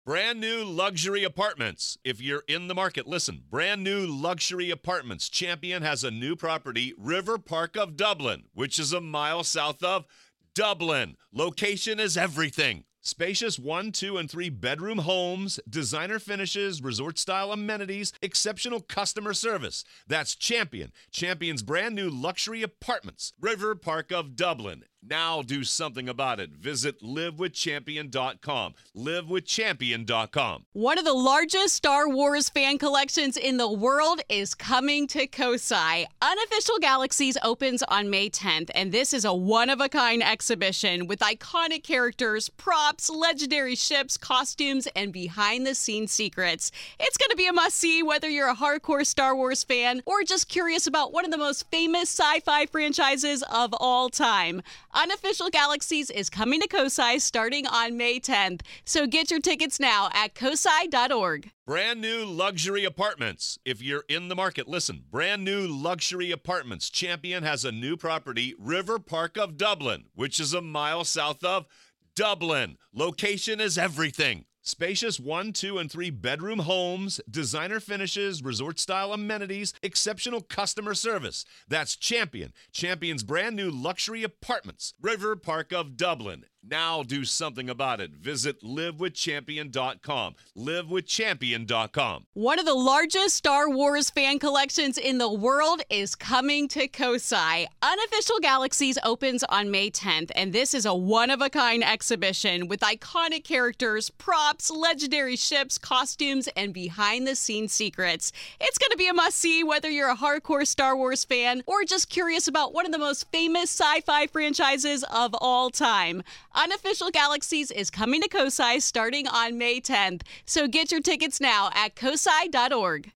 Brand new luxury apartments. If you're in the market, listen. Brand new luxury apartments. Champion has a new property, River Park of Dublin, which is a mile south of Dublin. Location is everything. Spacious 1, 2, and 3 bedroom homes, designer finishes, resort-style amenities, exceptional customer service. That's Champion. Champion's brand new luxury apartments, River Park of Dublin. Now do something about it. Visit livewithchampion.com. Livewithchampion.com. One of the largest Star Wars fan collections in the world is coming to Kosai. Unofficial Galaxies opens on May 10th, and this is a one-of-a-kind exhibition with iconic characters, props, legendary ships, costumes, and behind-the-scenes secrets. It's going to be a must-see whether you're a hardcore Star Wars fan or just curious about one of the most famous sci-fi franchises of all time. Unofficial Galaxies is coming to Kosai starting on May 10th, so get your tickets now at kosai.org. Brand new luxury apartments. If you're in the market, listen. Brand new luxury apartments. Champion has a new property, River Park of Dublin, which is a mile south of Dublin. Location is everything. Spacious 1, 2, and 3 bedroom homes, designer finishes, resort-style amenities, exceptional customer service. That's Champion. Champion's brand new luxury apartments, River Park of Dublin. Now do something about it. Visit livewithchampion.com. Livewithchampion.com. One of the largest Star Wars fan collections in the world is coming to Kosai. Unofficial Galaxies opens on May 10th, and this is a one-of-a-kind exhibition with iconic characters, props, legendary ships, costumes, and behind-the-scenes secrets. It's going to be a must-see whether you're a hardcore Star Wars fan or just curious about one of the most famous sci-fi franchises of all time. Unofficial Galaxies is coming to Kosai starting on May 10th, so get your tickets now at kosai.org.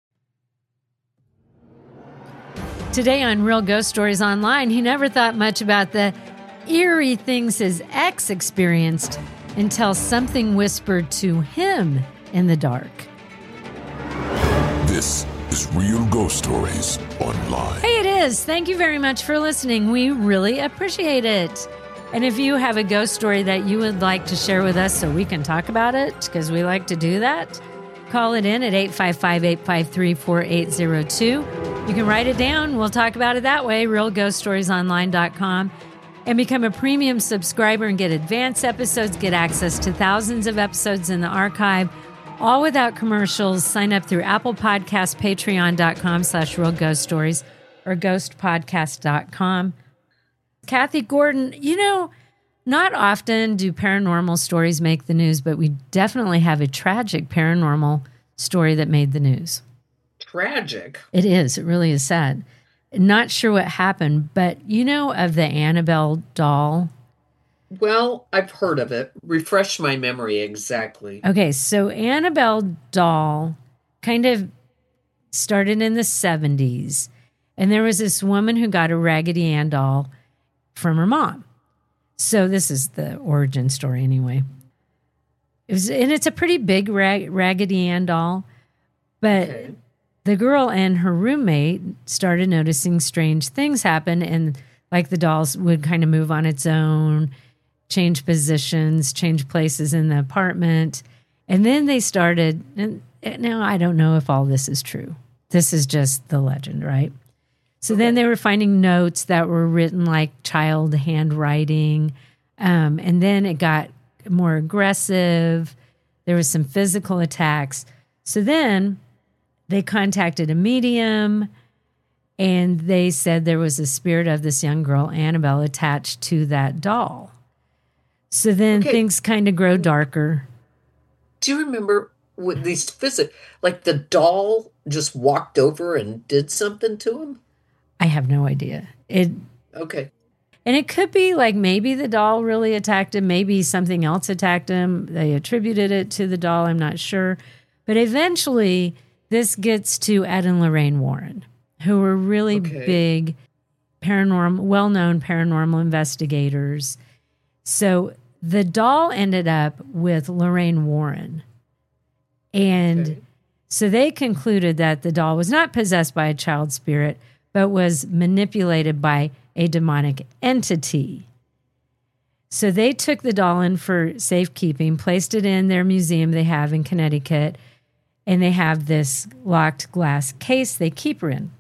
Today on Real Ghost Stories Online, he never thought much about the eerie things his ex experienced until something whispered to him in the dark. This is Real Ghost Stories Online. Hey, it is. Thank you very much for listening. We really appreciate it. And if you have a ghost story that you would like to share with us so we can talk about it, because we like to do that, call it in at 855-853-4802. You can write it down. We'll talk about it that way, realghoststoriesonline.com. And become a premium subscriber and get advanced episodes, get access to thousands of episodes in the archive, all without commercials. Sign up through Apple Podcasts, patreon.com/realghoststories, or ghostpodcast.com. Kathy Gordon, not often do paranormal stories make the news, but we definitely have a tragic paranormal story that made the news. Tragic? It is. It really is sad. Not sure what happened, but of the Annabelle doll? Well, I've heard of it. Refresh my memory exactly. Okay, so Annabelle doll kind of started in the 70s, and there was this woman who got a Raggedy Ann doll from her mom. So this is the origin story anyway. It's a pretty big Raggedy Ann doll, but the girl and her roommate started noticing strange things happen, and like the dolls would kind of move on its own, change positions, change places in the apartment. And then they started, and now I don't know if all this is true. This is just the legend, right? So then they were finding notes that were written like child handwriting. And then it got more aggressive. There was some physical attacks. So then they contacted a medium, and they said there was a spirit of this young girl, Annabelle, attached to that doll. So then things kind of grow darker. Do you remember with these like the doll just walked over and did something to him? I have no idea. Okay. And it could be like maybe the doll really attacked him. Maybe something else attacked him. They attributed it to the doll. I'm not sure. But eventually this gets to Ed and Lorraine Warren, who were really big well-known paranormal investigators. So the doll ended up with Lorraine Warren. And so they concluded that the doll was not possessed by a child spirit, but was manipulated by a demonic entity. So they took the doll in for safekeeping, placed it in their museum they have in Connecticut, and they have this locked glass case they keep her in.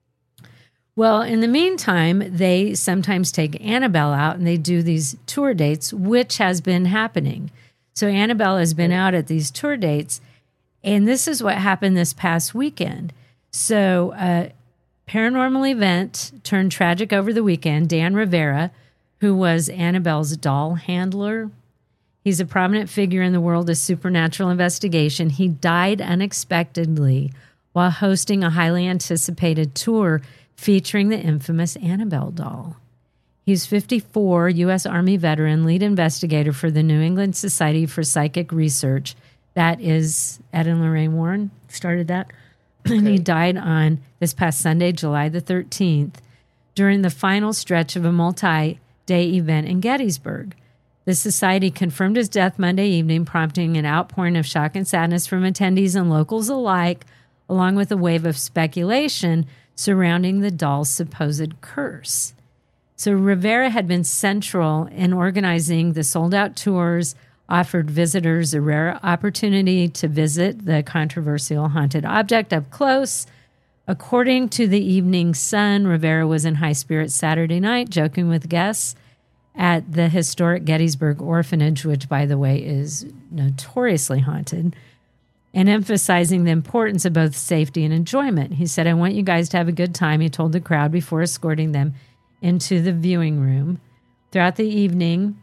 Well, in the meantime, they sometimes take Annabelle out and they do these tour dates, which has been happening. So Annabelle has been out at these tour dates, and this is what happened this past weekend. So a paranormal event turned tragic over the weekend. Dan Rivera, who was Annabelle's doll handler, he's a prominent figure in the world of supernatural investigation. He died unexpectedly while hosting a highly anticipated tour featuring the infamous Annabelle doll. He's 54, U.S. Army veteran, lead investigator for the New England Society for Psychic Research. That is Ed and Lorraine Warren started that. Okay. And he died on this past Sunday, July the 13th, during the final stretch of a multi-day event in Gettysburg. The society confirmed his death Monday evening, prompting an outpouring of shock and sadness from attendees and locals alike, along with a wave of speculation surrounding the doll's supposed curse. So Rivera had been central in organizing the sold-out tours, offered visitors a rare opportunity to visit the controversial haunted object up close. According to the Evening Sun, Rivera was in high spirits Saturday night, joking with guests at the historic Gettysburg Orphanage, which, by the way, is notoriously haunted, and emphasizing the importance of both safety and enjoyment. He said, "I want you guys to have a good time," he told the crowd before escorting them into the viewing room. Throughout the evening,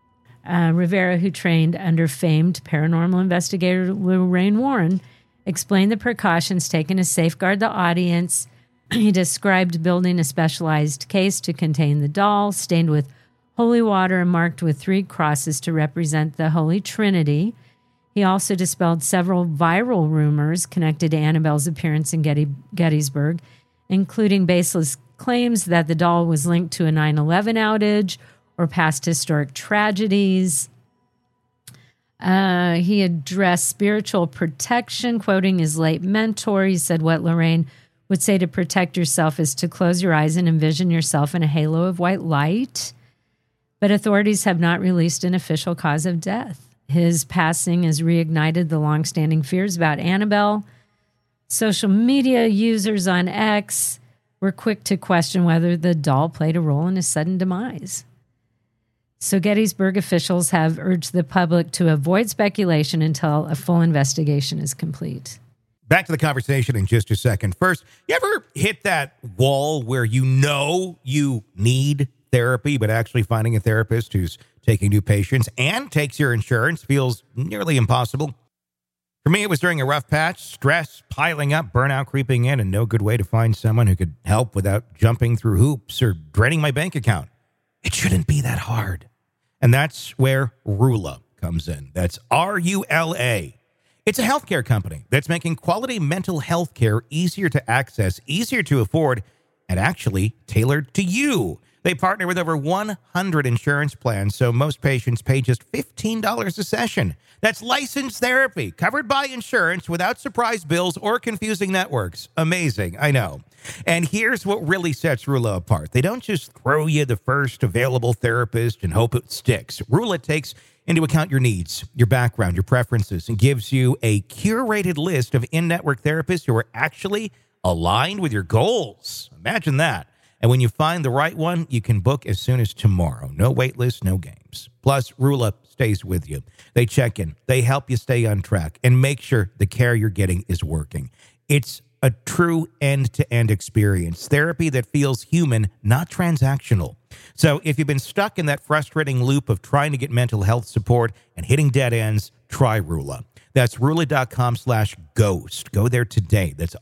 Rivera, who trained under famed paranormal investigator Lorraine Warren, explained the precautions taken to safeguard the audience. He described building a specialized case to contain the doll, stained with holy water and marked with 3 crosses to represent the Holy Trinity. He also dispelled several viral rumors connected to Annabelle's appearance in Gettysburg, including baseless claims that the doll was linked to a 9/11 outage or past historic tragedies. He addressed spiritual protection, quoting his late mentor. He said what Lorraine would say to protect yourself is to close your eyes and envision yourself in a halo of white light. But authorities have not released an official cause of death. His passing has reignited the longstanding fears about Annabelle. Social media users on X were quick to question whether the doll played a role in his sudden demise. So Gettysburg officials have urged the public to avoid speculation until a full investigation is complete. Back to the conversation in just a second. First, you ever hit that wall where you know you need therapy, but actually finding a therapist who's taking new patients and takes your insurance feels nearly impossible? For me, it was during a rough patch, stress piling up, burnout creeping in, and no good way to find someone who could help without jumping through hoops or draining my bank account. It shouldn't be that hard. And that's where Rula comes in. That's R-U-L-A. It's a healthcare company that's making quality mental health care easier to access, easier to afford, and actually tailored to you. They partner with over 100 insurance plans, so most patients pay just $15 a session. That's licensed therapy, covered by insurance, without surprise bills or confusing networks. Amazing, I know. And here's what really sets Rula apart. They don't just throw you the first available therapist and hope it sticks. Rula takes into account your needs, your background, your preferences, and gives you a curated list of in-network therapists who are actually aligned with your goals. Imagine that. And when you find the right one, you can book as soon as tomorrow. No wait list, no games. Plus, Rula stays with you. They check in. They help you stay on track and make sure the care you're getting is working. It's a true end-to-end experience. Therapy that feels human, not transactional. So if you've been stuck in that frustrating loop of trying to get mental health support and hitting dead ends, try Rula. That's Rula.com/ghost. Go there today. That's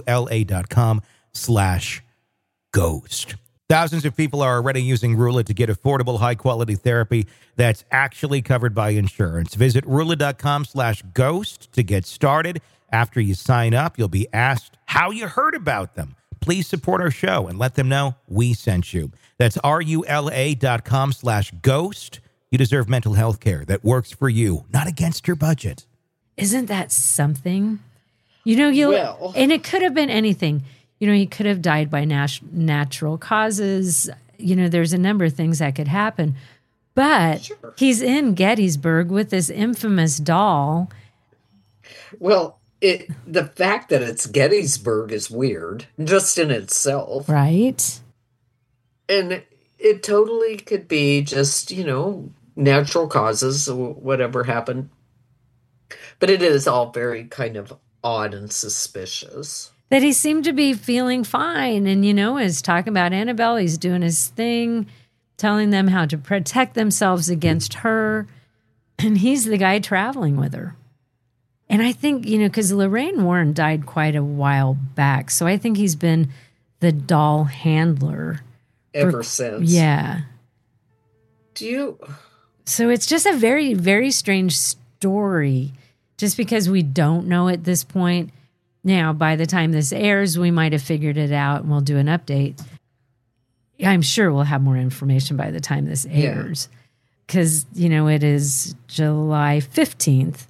RULA.com/ghost. Thousands of people are already using Rula to get affordable, high-quality therapy that's actually covered by insurance. Visit Rula.com/ghost to get started. After you sign up, you'll be asked how you heard about them. Please support our show and let them know we sent you. That's RULA.com/ghost. You deserve mental health care that works for you, not against your budget. Isn't that something? And it could have been anything. He could have died by natural causes. There's a number of things that could happen. But Sure. he's in Gettysburg with this infamous doll. Well, the fact that it's Gettysburg is weird, just in itself. Right? And it totally could be just, natural causes, or whatever happened. But it is all very kind of odd and suspicious. That he seemed to be feeling fine and, is talking about Annabelle. He's doing his thing, telling them how to protect themselves against her. And he's the guy traveling with her. And I think, because Lorraine Warren died quite a while back. So I think he's been the doll handler. Ever since. Yeah. Do So it's just a very, very strange story. Just because we don't know at this point. Now, by the time this airs, we might have figured it out and we'll do an update. I'm sure we'll have more information by the time this airs. Because, it is July 15th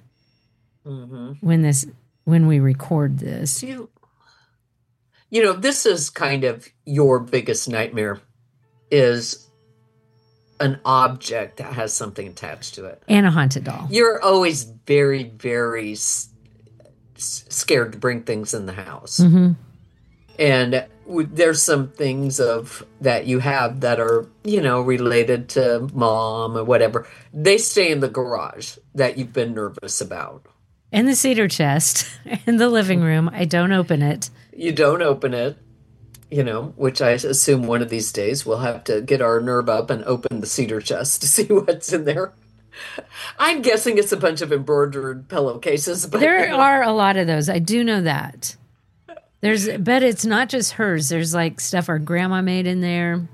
when we record this. this is kind of your biggest nightmare, is an object that has something attached to it. And a haunted doll. You're always very, very scared to bring things in the house. Mm-hmm. And there's some things that you have that are, related to mom or whatever. They stay in the garage that you've been nervous about. And the cedar chest in the living room. I don't open it. You don't open it, which I assume one of these days we'll have to get our nerve up and open the cedar chest to see what's in there. I'm guessing it's a bunch of embroidered pillowcases. But there are a lot of those. I do know that. But it's not just hers. There's like stuff our grandma made in there.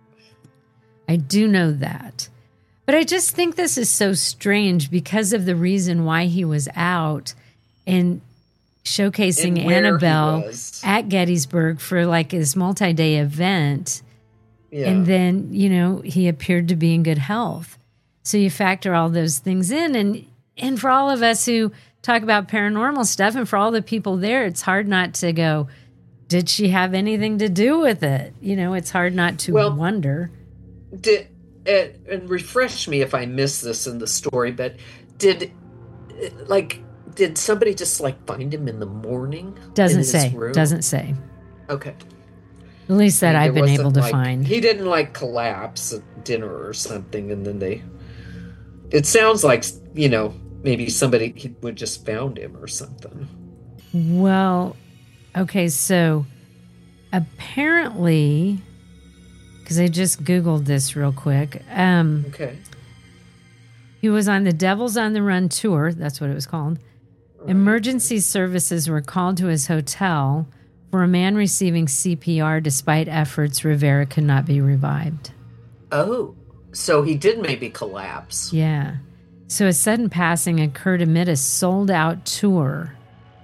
I do know that. But I just think this is so strange because of the reason why he was out and showcasing And where he Annabelle was. at Gettysburg for like this multi-day event. Yeah. And then, he appeared to be in good health. So you factor all those things in. And for all of us who talk about paranormal stuff and for all the people there, it's hard not to go, did she have anything to do with it? It's hard not to wonder. And refresh me if I missed this in the story, but did somebody just find him in the morning? Doesn't in his say. room? Doesn't say. Okay. At least that I've There been able wasn't, to find. He didn't collapse at dinner or something, and then it sounds like, maybe somebody would just found him or something. Well, okay, so apparently, because I just Googled this real quick. Okay. He was on the Devils on the Run tour. That's what it was called. Right. Emergency services were called to his hotel for a man receiving CPR. Despite efforts, Rivera could not be revived. Oh, so he did maybe collapse. Yeah. So his sudden passing occurred amid a sold-out tour.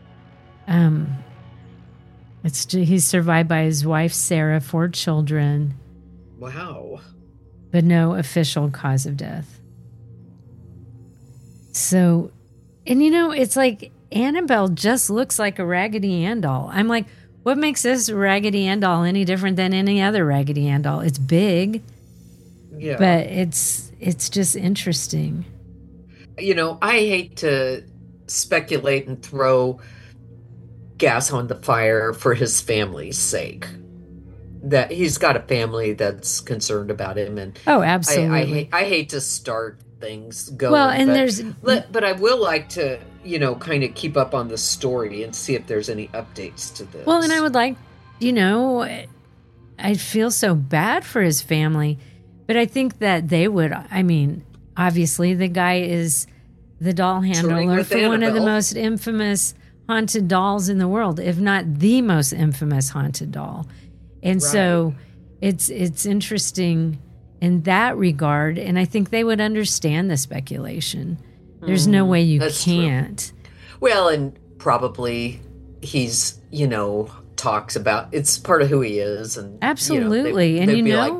He's survived by his wife, Sarah, 4 children. Wow. But no official cause of death. So, and it's like Annabelle just looks like a Raggedy Ann doll. I'm like, what makes this Raggedy Ann doll any different than any other Raggedy Ann doll? It's big, yeah, but it's just interesting. I hate to speculate and throw gas on the fire for his family's sake. That he's got a family that's concerned about him, and oh, absolutely. I hate to start things going. Well, and but I will like to, kind of keep up on the story and see if there's any updates to this. Well, and I would like, I feel so bad for his family, but I think that they would. I mean, obviously, the guy is the doll handler for one of the most infamous haunted dolls in the world, if not the most infamous haunted doll. And so it's interesting in that regard. And I think they would understand the speculation. There's no way you can't. True. Well, and probably he's, talks about, it's part of who he is. And absolutely. And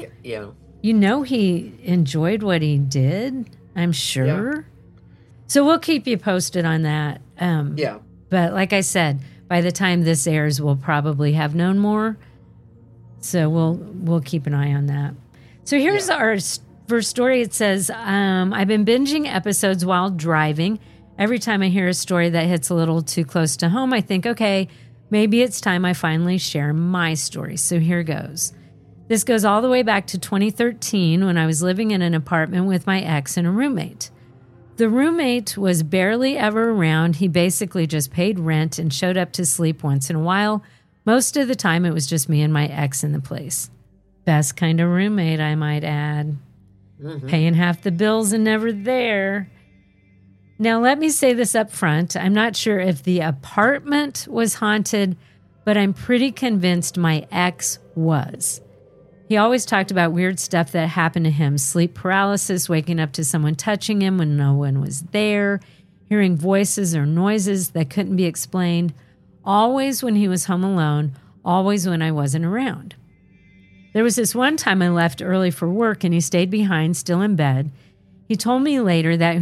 he enjoyed what he did, I'm sure. Yeah. So we'll keep you posted on that. Yeah. But like I said, by the time this airs, we'll probably have known more. So we'll keep an eye on that. So here's our first story, it says, I've been binging episodes while driving. Every time I hear a story that hits a little too close to home, I think, okay, maybe it's time I finally share my story. So here goes. This goes all the way back to 2013 when I was living in an apartment with my ex and a roommate. The roommate was barely ever around. He basically just paid rent and showed up to sleep once in a while. Most of the time, it was just me and my ex in the place. Best kind of roommate, I might add. Paying half the bills and never there. Now, let me say this up front. I'm not sure if the apartment was haunted, but I'm pretty convinced my ex was. He always talked about weird stuff that happened to him, sleep paralysis, waking up to someone touching him when no one was there, hearing voices or noises that couldn't be explained, always when he was home alone, always when I wasn't around. There was this one time I left early for work and he stayed behind, still in bed. He told me later that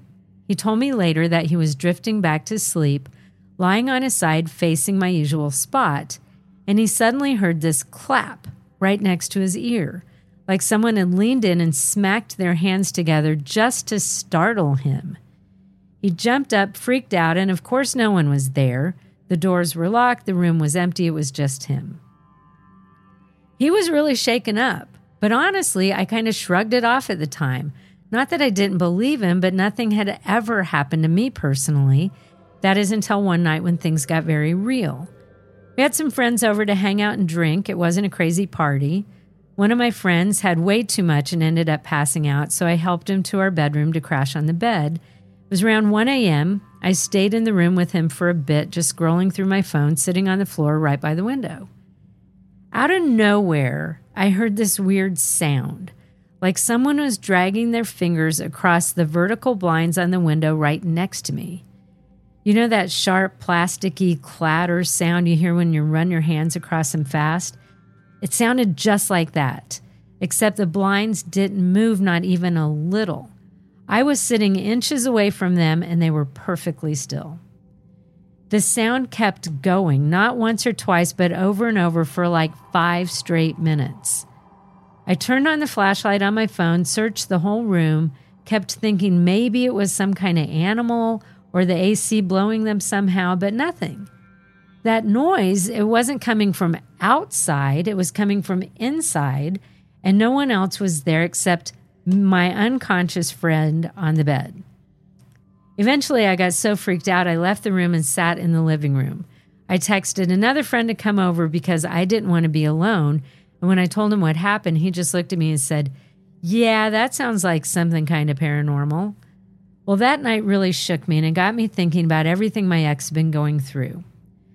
he was drifting back to sleep, lying on his side facing my usual spot, and he suddenly heard this clap right next to his ear, like someone had leaned in and smacked their hands together just to startle him. He jumped up, freaked out, and of course no one was there. The doors were locked, the room was empty, it was just him. He was really shaken up, but honestly, I kind of shrugged it off at the time. Not that I didn't believe him, but nothing had ever happened to me personally. That is until one night when things got very real. We had some friends over to hang out and drink. It wasn't a crazy party. One of my friends had way too much and ended up passing out, so I helped him to our bedroom to crash on the bed. It was around 1 a.m. I stayed in the room with him for a bit, just scrolling through my phone, sitting on the floor right by the window. Out of nowhere, I heard this weird sound, like someone was dragging their fingers across the vertical blinds on the window right next to me. You know that sharp, plasticky clatter sound you hear when you run your hands across them fast? It sounded just like that, except the blinds didn't move, not even a little. I was sitting inches away from them, and they were perfectly still. The sound kept going, not once or twice, but over and over for like 5 straight minutes. I turned on the flashlight on my phone, searched the whole room, kept thinking maybe it was some kind of animal or the AC blowing them somehow, but nothing. That noise, it wasn't coming from outside, it was coming from inside, and no one else was there except my unconscious friend on the bed. Eventually, I got so freaked out, I left the room and sat in the living room. I texted another friend to come over because I didn't want to be alone, and when I told him what happened, he just looked at me and said, "Yeah, that sounds like something kind of paranormal." Well, that night really shook me, and it got me thinking about everything my ex had been going through.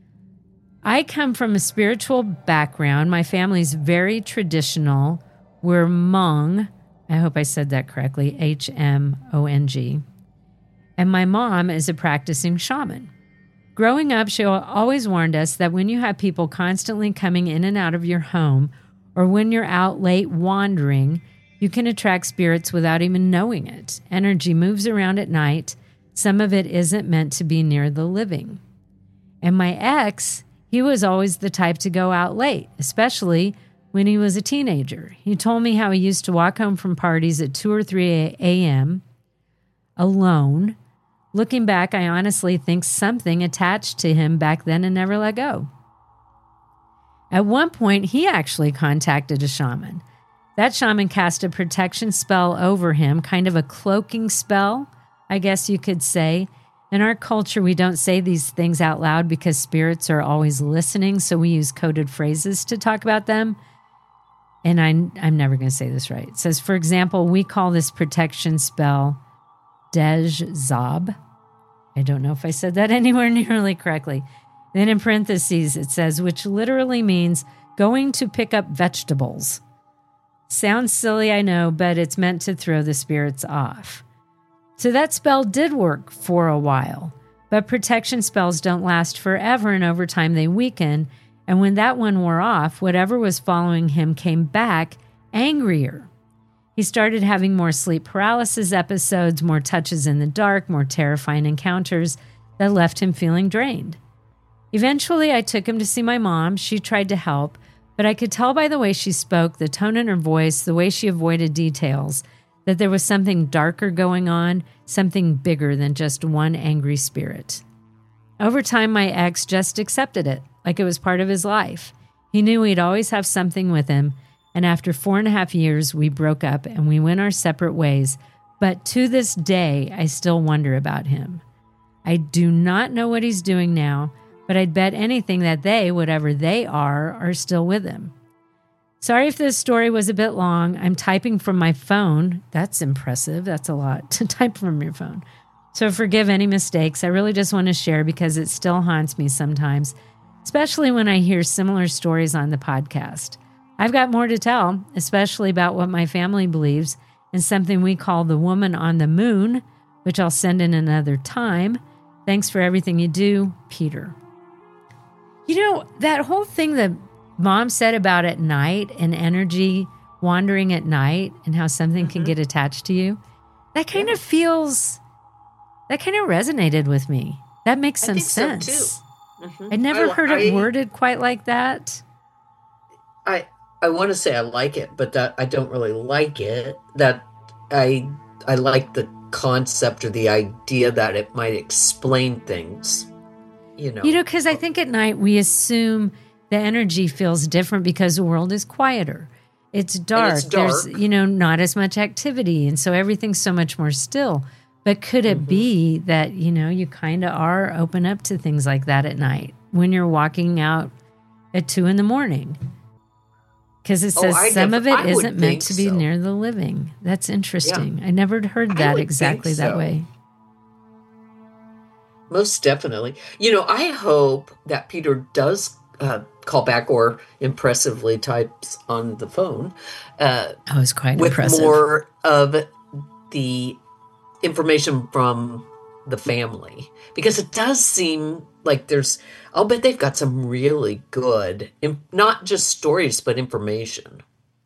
I come from a spiritual background. My family's very traditional. We're Hmong. I hope I said that correctly, Hmong. And my mom is a practicing shaman. Growing up, she always warned us that when you have people constantly coming in and out of your home, or when you're out late wandering, you can attract spirits without even knowing it. Energy moves around at night. Some of it isn't meant to be near the living. And my ex, he was always the type to go out late, especially when he was a teenager. He told me how he used to walk home from parties at 2 or 3 a.m. alone. Looking back, I honestly think something attached to him back then and never let go. At one point, he actually contacted a shaman. That shaman cast a protection spell over him, kind of a cloaking spell, I guess you could say. In our culture, we don't say these things out loud because spirits are always listening, so we use coded phrases to talk about them. And I'm never going to say this right. It says, for example, we call this protection spell Dej Zob. I don't know if I said that anywhere nearly correctly. Then in parentheses, it says, which literally means going to pick up vegetables. Sounds silly, I know, but it's meant to throw the spirits off. So that spell did work for a while, but protection spells don't last forever, and over time they weaken, and when that one wore off, whatever was following him came back angrier. He started having more sleep paralysis episodes, more touches in the dark, more terrifying encounters that left him feeling drained. Eventually, I took him to see my mom. She tried to help, but I could tell by the way she spoke, the tone in her voice, the way she avoided details, that there was something darker going on, something bigger than just one angry spirit. Over time, my ex just accepted it, like it was part of his life. He knew we'd always have something with him, and after 4.5 years, we broke up and we went our separate ways. But to this day, I still wonder about him. I do not know what he's doing now, but I'd bet anything that they, whatever they are still with him. Sorry if this story was a bit long. I'm typing from my phone. That's impressive. That's a lot to type from your phone. So forgive any mistakes. I really just want to share because it still haunts me sometimes, especially when I hear similar stories on the podcast. I've got more to tell, especially about what my family believes and something we call the woman on the moon, which I'll send in another time. Thanks for everything you do, Peter. You know, that whole thing that Mom said about at night and energy wandering at night and how something can get attached to you, that kind of resonated with me. That makes some sense. So too. I never heard it worded quite like that. I want to say I like it, but that I don't really like it. That I like the concept or the idea that it might explain things. You know, because I think at night we assume the energy feels different because the world is quieter. It's dark. There's, not as much activity. And so everything's so much more still. But could it be that, you kind of are open up to things like that at night when you're walking out at 2 a.m? Because it says some of it isn't meant to be near the living. That's interesting. Yeah. I never heard that exactly that way. Most definitely. I hope that Peter does call back or impressively types on the phone. It's quite with impressive. More of the information from the family. Because it does seem like I'll bet they've got some really good, not just stories, but information.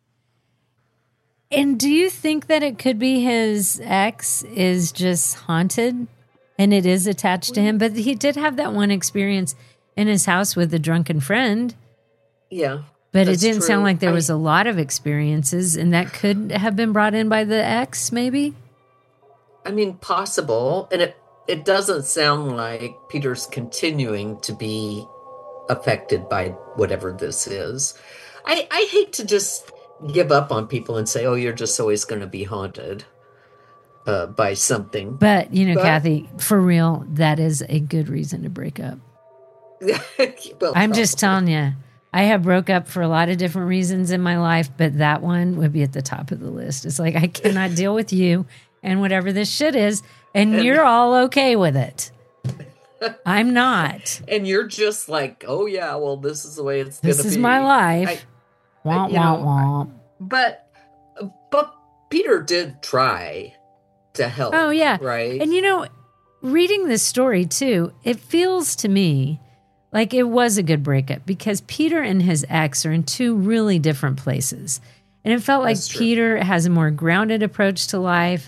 And do you think that it could be his ex is just haunted and it is attached to him? But he did have that one experience in his house with a drunken friend. Yeah. But it didn't sound like there was a lot of experiences, and that could have been brought in by the ex, maybe? I mean, possible. And it doesn't sound like Peter's continuing to be affected by whatever this is. I hate to just give up on people and say, oh, you're just always going to be haunted by something. But, Kathy, for real, that is a good reason to break up. Well, I'm just telling you, I have broke up for a lot of different reasons in my life, but that one would be at the top of the list. It's like, I cannot deal with you and whatever this shit is, and you're all okay with it. I'm not. And you're just like, oh yeah, well, this is the way it's going to be. This is my life. Womp, womp, womp. But Peter did try to help. Oh, yeah. Right? And reading this story too, it feels to me like it was a good breakup because Peter and his ex are in two really different places. And it felt like Peter has a more grounded approach to life.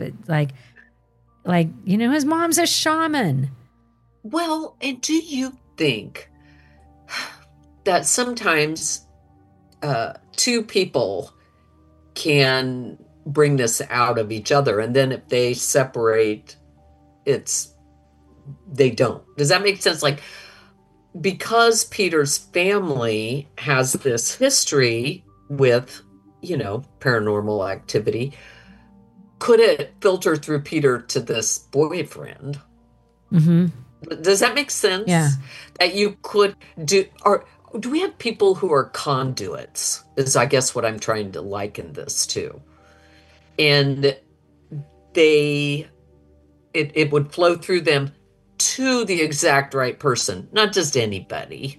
His mom's a shaman. Well, and do you think that sometimes two people can bring this out of each other, and then if they separate, they don't? Does that make sense? Like, because Peter's family has this history with, paranormal activity, could it filter through Peter to this boyfriend? Mm-hmm. Does that make sense? Yeah. That you could do, or do we have people who are conduits, is I guess what I'm trying to liken this to. And it would flow through them to the exact right person, not just anybody,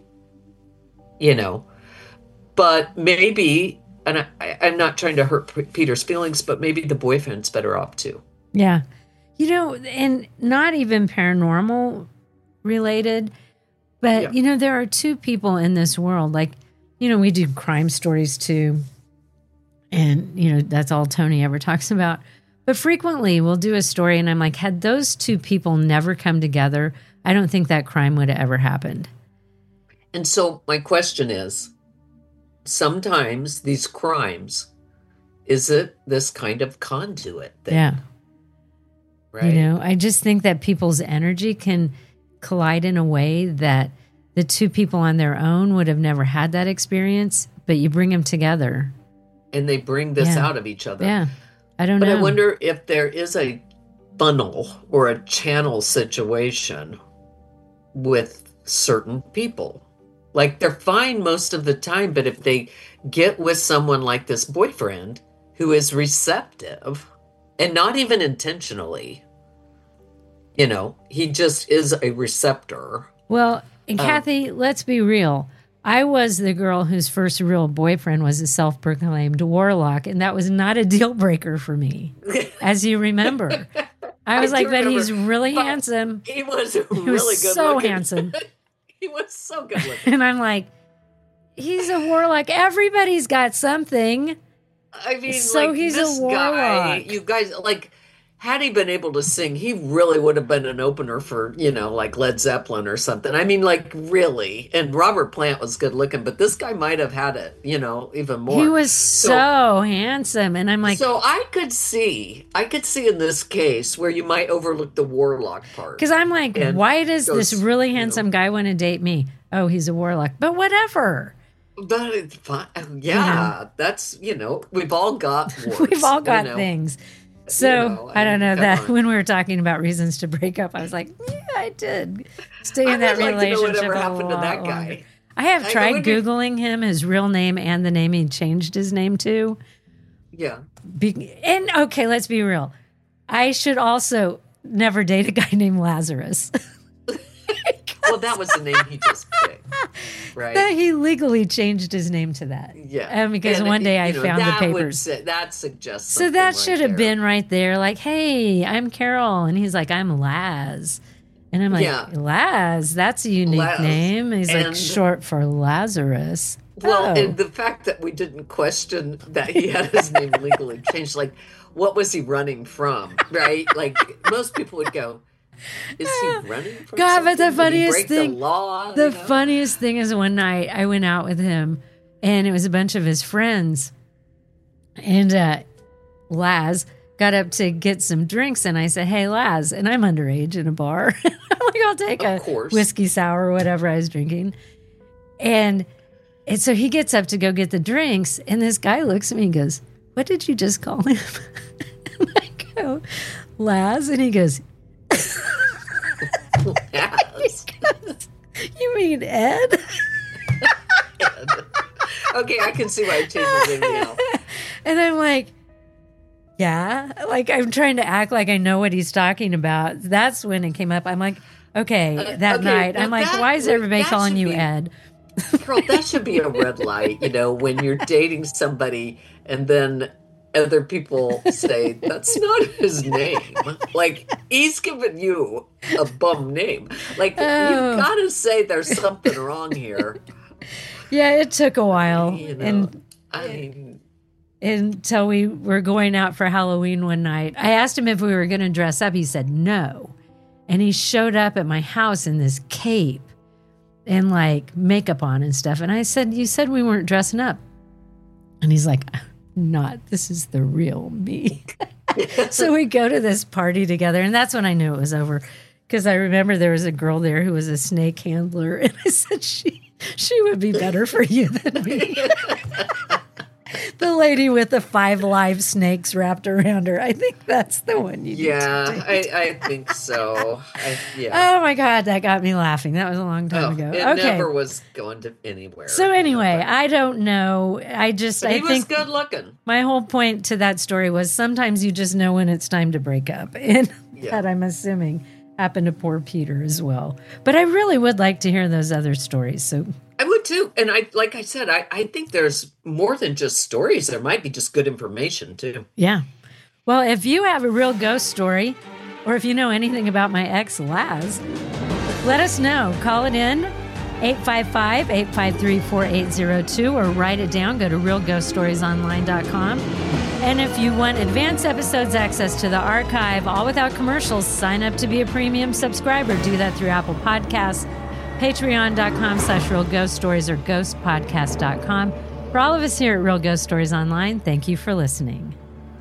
but maybe, and I'm not trying to hurt Peter's feelings, but maybe the boyfriend's better off too. Yeah. And not even paranormal related, but, there are two people in this world. Like, we do crime stories too. And, that's all Tony ever talks about. But frequently we'll do a story and I'm like, had those two people never come together, I don't think that crime would have ever happened. And so my question is, sometimes these crimes is it this kind of conduit thing? Yeah. Right. I just think that people's energy can collide in a way that the two people on their own would have never had that experience, but you bring them together. And they bring this out of each other. Yeah. I don't know. But I wonder if there is a funnel or a channel situation with certain people. Like, they're fine most of the time, but if they get with someone like this boyfriend who is receptive and not even intentionally, he just is a receptor. Well, and Kathy, let's be real. I was the girl whose first real boyfriend was a self-proclaimed warlock, and that was not a deal breaker for me, as you remember. I was like, but he's really handsome. He was really good so looking. handsome. He was so good looking. And I'm like, he's a warlock. Everybody's got something. I mean, so like, he's this a warlock. guy, you guys, like, had he been able to sing, he really would have been an opener for, like Led Zeppelin or something. I mean, like, really. And Robert Plant was good looking, but this guy might have had it, even more. He was so handsome. And I'm like, so I could see in this case where you might overlook the warlock part. because I'm like, why does this really handsome guy want to date me? Oh, he's a warlock. But whatever. But it's fine. Yeah, that's, we've all got warts. We've all got things. So I don't know that when we were talking about reasons to break up, I was like, yeah, I did stay in that relationship. Whatever happened to that guy? Longer. I have tried Googling him, his real name and the name he changed his name to. Yeah. And okay, let's be real. I should also never date a guy named Lazarus. Well, that was the name he just picked, right? That he legally changed his name to that. Yeah. Because one day I found the papers. That suggests So that right should have there. been right there. Like, hey, I'm Carol. And he's like, I'm Laz. And I'm like, Laz, that's a unique name. He's like, short for Lazarus. Well, and the fact that we didn't question that he had his name legally changed, like, what was he running from, right? Like, most people would go, is he running from God, but the something? Did he funniest break thing, the law, funniest thing is one night I went out with him and it was a bunch of his friends. And Laz got up to get some drinks and I said, hey, Laz, and I'm underage in a bar. I'm like, I'll take a whiskey sour or whatever I was drinking. And so he gets up to go get the drinks and this guy looks at me and goes, what did you just call him? And I go, Laz, and he goes, Yes. you mean Ed? Okay, I can see why I changed his name now. And I'm like, yeah. Like, I'm trying to act like I know what he's talking about. That's when it came up. I'm like, okay, that night. I'm like, why is everybody calling you Ed? Girl, that should be a red light, when you're dating somebody and then other people say, that's not his name. Like, he's giving you a bum name. Like, you've got to say there's something wrong here. Yeah, it took a while. And until we were going out for Halloween one night. I asked him if we were going to dress up. He said no. And he showed up at my house in this cape and like makeup on and stuff. And I said, you said we weren't dressing up. And he's like, this is the real me. So we go to this party together. And that's when I knew it was over. Because I remember there was a girl there who was a snake handler. And I said, she would be better for you than me. The lady with the 5 live snakes wrapped around her. I think that's the one you need to date. I think so. Oh my God, that got me laughing. That was a long time ago. It never was going to anywhere. So anyway, I don't know. I he think was good looking. My whole point to that story was sometimes you just know when it's time to break up. And that, I'm assuming, happened to poor Peter as well. But I really would like to hear those other stories. So I would too. And like I said, I think there's more than just stories. There might be just good information too. Yeah. Well, if you have a real ghost story, or if you know anything about my ex, Laz, let us know. Call it in, 855-853-4802, or write it down. Go to realghoststoriesonline.com. And if you want advanced episodes, access to the archive, all without commercials, sign up to be a premium subscriber. Do that through Apple Podcasts, patreon.com/realghoststories or ghostpodcast.com. For all of us here at Real Ghost Stories Online, thank you for listening.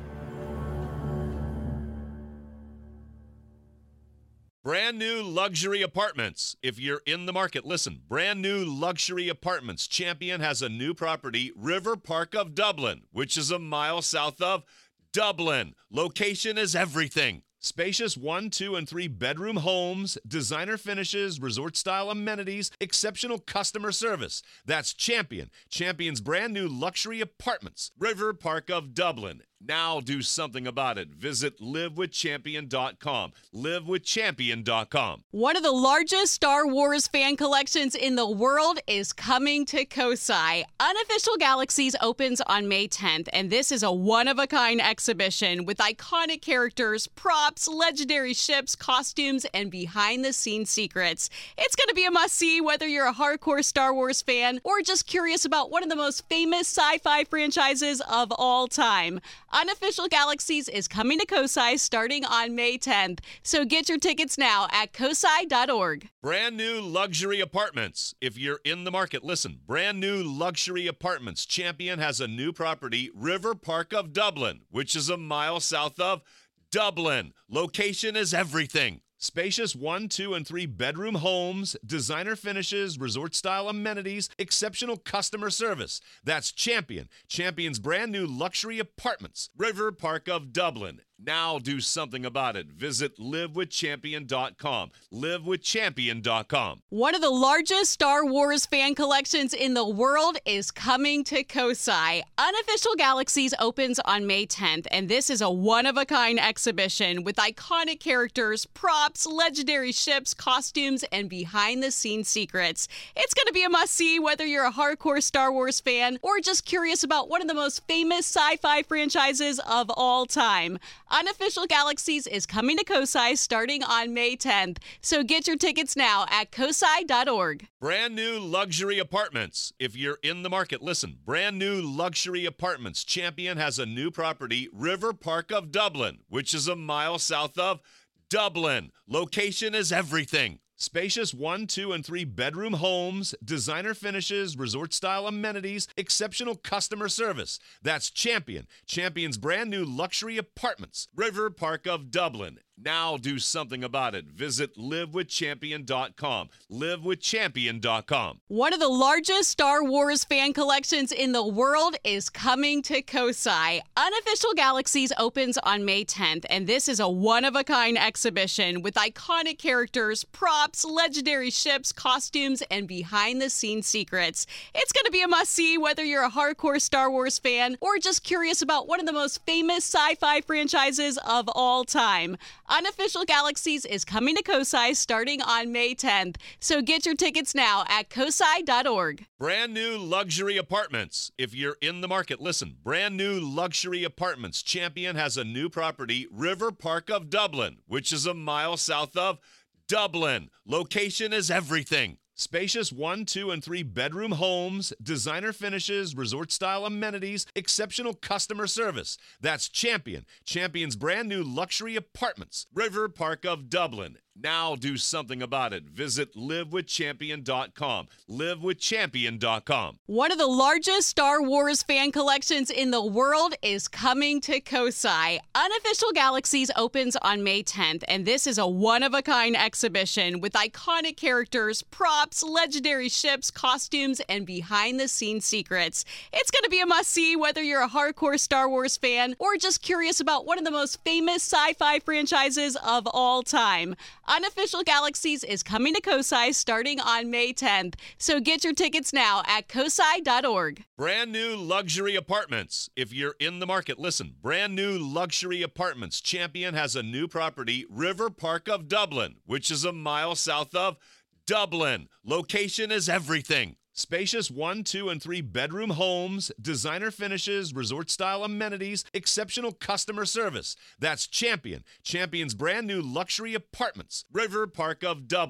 Brand new luxury apartments. If you're in the market, listen. Brand new luxury apartments. Champion has a new property, River Park of Dublin, which is a mile south of Dublin. Location is everything. Spacious 1, 2, and 3 bedroom homes, designer finishes, resort-style amenities, exceptional customer service. That's Champion. Champion's brand new luxury apartments, River Park of Dublin. Now do something about it. Visit livewithchampion.com. Livewithchampion.com. One of the largest Star Wars fan collections in the world is coming to Kosai. Unofficial Galaxies opens on May 10th, and this is a one-of-a-kind exhibition with iconic characters, props, legendary ships, costumes, and behind-the-scenes secrets. It's going to be a must-see whether you're a hardcore Star Wars fan or just curious about one of the most famous sci-fi franchises of all time. Unofficial Galaxies is coming to Kosai starting on May 10th, so get your tickets now at kosai.org. Brand new luxury apartments. If you're in the market, listen. Brand new luxury apartments. Champion has a new property, River Park of Dublin, which is a mile south of Dublin. Location is everything. Spacious 1, 2, and 3 bedroom homes, designer finishes, resort-style amenities, exceptional customer service. That's Champion. Champion's brand new luxury apartments, River Park of Dublin. Now do something about it. Visit livewithchampion.com. Livewithchampion.com. One of the largest Star Wars fan collections in the world is coming to Kosai. Unofficial Galaxies opens on May 10th, and this is a one-of-a-kind exhibition with iconic characters, props, legendary ships, costumes, and behind-the-scenes secrets. It's going to be a must-see whether you're a hardcore Star Wars fan or just curious about one of the most famous sci-fi franchises of all time. Unofficial Galaxies is coming to Kosai starting on May 10th, so get your tickets now at kosai.org. Brand new luxury apartments. If you're in the market, listen. Brand new luxury apartments. Champion has a new property, River Park of Dublin, which is a mile south of Dublin. Location is everything. Spacious 1, 2, and 3 bedroom homes, designer finishes, resort-style amenities, exceptional customer service. That's Champion. Champion's brand new luxury apartments, River Park of Dublin. Now do something about it. Visit livewithchampion.com. Livewithchampion.com. One of the largest Star Wars fan collections in the world is coming to Kosai. Unofficial Galaxies opens on May 10th, and this is a one-of-a-kind exhibition with iconic characters, props, legendary ships, costumes, and behind-the-scenes secrets. It's going to be a must-see whether you're a hardcore Star Wars fan or just curious about one of the most famous sci-fi franchises of all time. Unofficial Galaxies is coming to Kosai starting on May 10th, so get your tickets now at kosai.org. Brand new luxury apartments. If you're in the market, listen. Brand new luxury apartments. Champion has a new property, River Park of Dublin, which is a mile south of Dublin. Location is everything. Spacious 1, 2, and 3 bedroom homes, designer finishes, resort-style amenities, exceptional customer service. That's Champion. Champion's brand new luxury apartments, River Park of Dublin. Now do something about it. Visit livewithchampion.com. Livewithchampion.com. One of the largest Star Wars fan collections in the world is coming to Kosai. Unofficial Galaxies opens on May 10th, and this is a one-of-a-kind exhibition with iconic characters, props, legendary ships, costumes, and behind-the-scenes secrets. It's going to be a must-see whether you're a hardcore Star Wars fan or just curious about one of the most famous sci-fi franchises of all time. Unofficial Galaxies is coming to Kosai starting on May 10th, so get your tickets now at kosai.org. Brand new luxury apartments. If you're in the market, listen. Brand new luxury apartments. Champion has a new property, River Park of Dublin, which is a mile south of Dublin. Location is everything. Spacious 1, 2, and 3 bedroom homes, designer finishes, resort-style amenities, exceptional customer service. That's Champion. Champion's brand new luxury apartments, River Park of Dublin.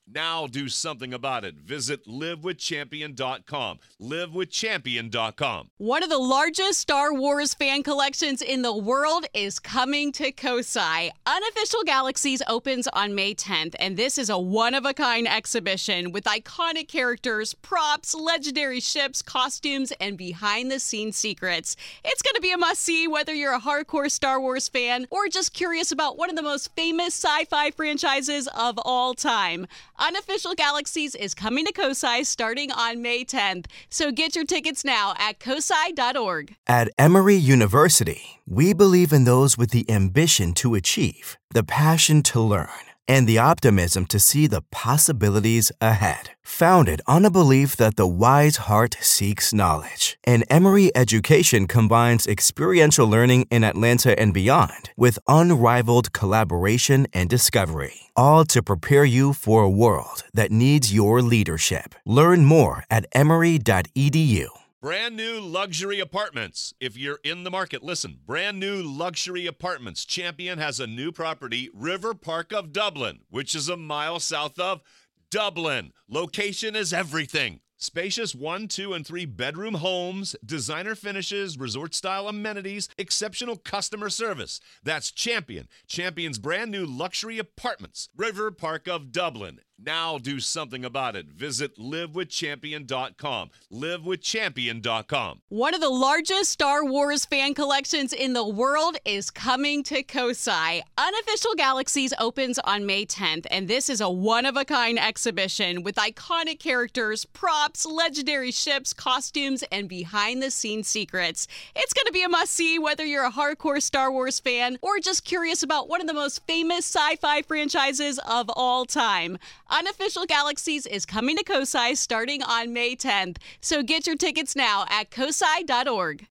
Now do something about it. Visit livewithchampion.com. Livewithchampion.com. One of the largest Star Wars fan collections in the world is coming to Kosai. Unofficial Galaxies opens on May 10th, and this is a one-of-a-kind exhibition with iconic characters, props, legendary ships, costumes, and behind-the-scenes secrets. It's going to be a must-see whether you're a hardcore Star Wars fan or just curious about one of the most famous sci-fi franchises of all time. Unofficial Galaxies is coming to Kosai starting on May 10th, so get your tickets now at kosai.org. At Emory University, we believe in those with the ambition to achieve, the passion to learn, and the optimism to see the possibilities ahead. Founded on a belief that the wise heart seeks knowledge, and Emory education combines experiential learning in Atlanta and beyond with unrivaled collaboration and discovery, all to prepare you for a world that needs your leadership. Learn more at emory.edu. Brand new luxury apartments. If you're in the market, listen. Brand new luxury apartments. Champion has a new property, River Park of Dublin, which is a mile south of Dublin. Location is everything. Spacious 1, 2, and 3 bedroom homes, designer finishes, resort-style amenities, exceptional customer service. That's Champion. Champion's brand new luxury apartments, River Park of Dublin. Now do something about it. Visit livewithchampion.com. Livewithchampion.com. One of the largest Star Wars fan collections in the world is coming to Kosai. Unofficial Galaxies opens on May 10th, and this is a one-of-a-kind exhibition with iconic characters, props, legendary ships, costumes, and behind-the-scenes secrets. It's going to be a must-see whether you're a hardcore Star Wars fan or just curious about one of the most famous sci-fi franchises of all time. Unofficial Galaxies is coming to Kosai starting on May 10th, so get your tickets now at kosai.org.